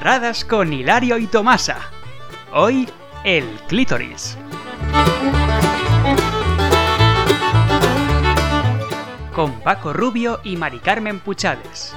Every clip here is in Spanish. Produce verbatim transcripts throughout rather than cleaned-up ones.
Charadas con Hilario y Tomasa. Hoy, el clítoris. Con Paco Rubio y Mari Carmen Puchades.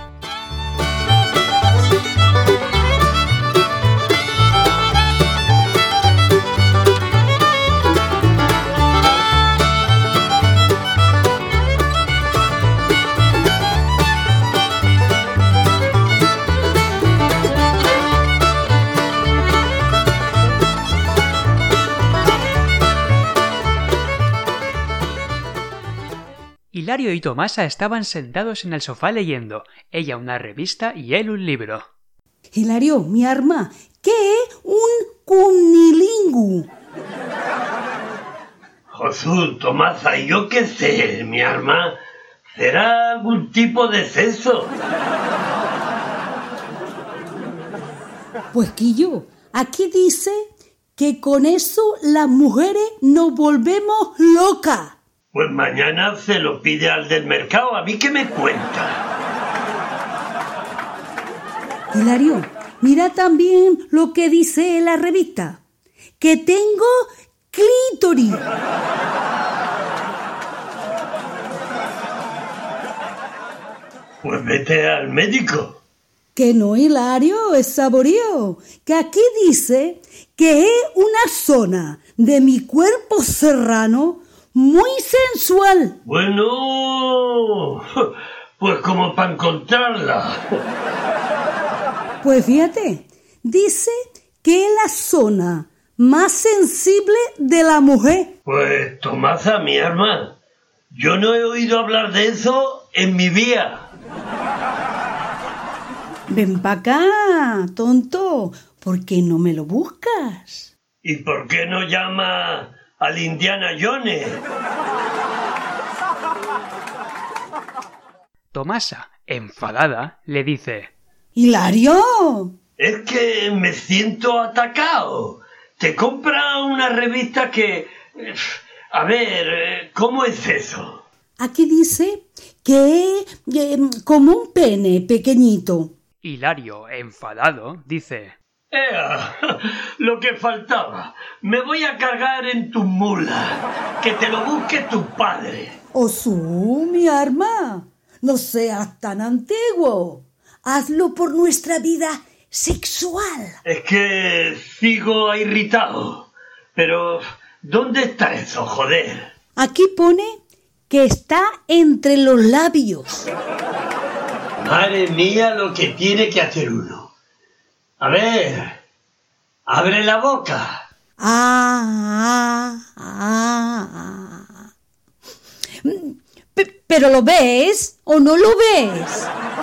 Hilario y Tomasa estaban sentados en el sofá leyendo, ella una revista y él un libro. Hilario, mi arma, ¿qué es un cunilingu? Jesús, Tomasa, yo qué sé, mi arma, será algún tipo de sexo. Pues Quillo, aquí dice que con eso las mujeres nos volvemos locas. Pues mañana se lo pide al del mercado. ¿A mí qué me cuenta? Hilario, mira también lo que dice la revista. Que tengo clítoris. Pues vete al médico. Que no, Hilario, es saborío. Que aquí dice que es una zona de mi cuerpo serrano muy sensual. Bueno, pues como para encontrarla. Pues fíjate, dice que es la zona más sensible de la mujer. Pues Tomasa, mi arma, yo no he oído hablar de eso en mi vida. Ven pa' acá, tonto, ¿por qué no me lo buscas? ¿Y por qué no llama al Indiana Jones? Tomasa, enfadada, le dice: ¡Hilario! Es que me siento atacado. Te compra una revista que... A ver, ¿cómo es eso? Aquí dice que es eh, como un pene pequeñito. Hilario, enfadado, dice: ¡Ea! Lo que faltaba. Me voy a cargar en tu mula. Que te lo busque tu padre. Osú, mi arma, no seas tan antiguo. Hazlo por nuestra vida sexual. Es que sigo irritado. Pero, ¿dónde está eso, joder? Aquí pone que está entre los labios. Madre mía, lo que tiene que hacer uno. A ver, abre la boca. Ah, ah, ah. P- ¿Pero lo ves o no lo ves?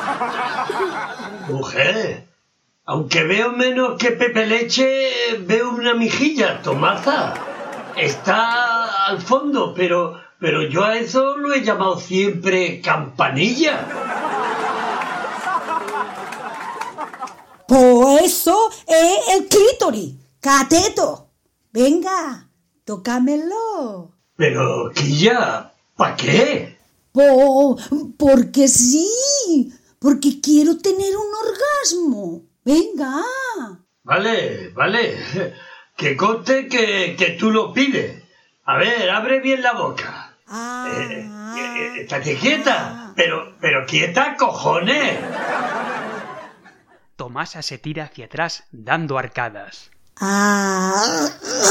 Mujer, aunque veo menos que Pepe Leche, veo una mejilla, Tomasa. Está al fondo, pero, pero yo a eso lo he llamado siempre campanilla. Pues eso es el clítoris, cateto. Venga, tócamelo. Pero, Quilla, ¿para qué? Po, porque sí, porque quiero tener un orgasmo. Venga. Vale, vale. Que conste que, que tú lo pides. A ver, abre bien la boca. Ah, Eh, eh, estate quieta. Pero, pero quieta, cojones. Tomasa se tira hacia atrás, dando arcadas. ah.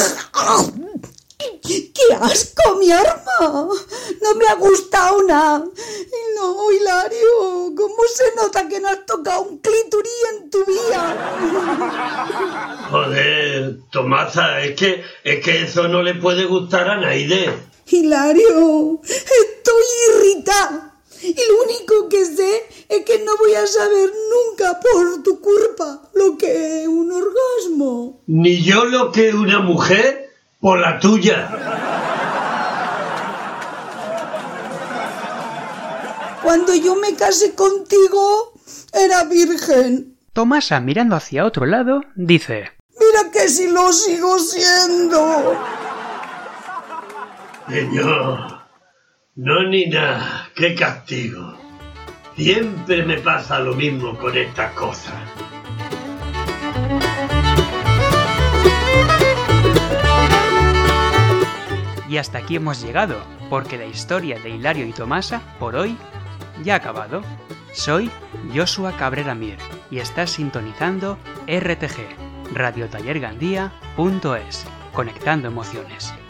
¡Qué asco, mi arma! No me ha gustado nada. Y no, Hilario, ¿cómo se nota que no has tocado un clítoris en tu vida? Joder, Tomasa, es que, es que eso no le puede gustar a nadie. Hilario, estoy irritada. Y lo único que sé es que no voy a saber nunca por tu culpa lo que es un orgasmo. Ni yo lo que es una mujer por la tuya. Cuando yo me casé contigo, era virgen. Tomasa, mirando hacia otro lado, dice: Mira que si lo sigo siendo. Señor, no ni nada, qué castigo. Siempre me pasa lo mismo con estas cosas. Y hasta aquí hemos llegado, porque la historia de Hilario y Tomasa, por hoy, ya ha acabado. Soy Joshua Cabrera Mir y estás sintonizando R T G, radio taller gandía punto es, conectando emociones.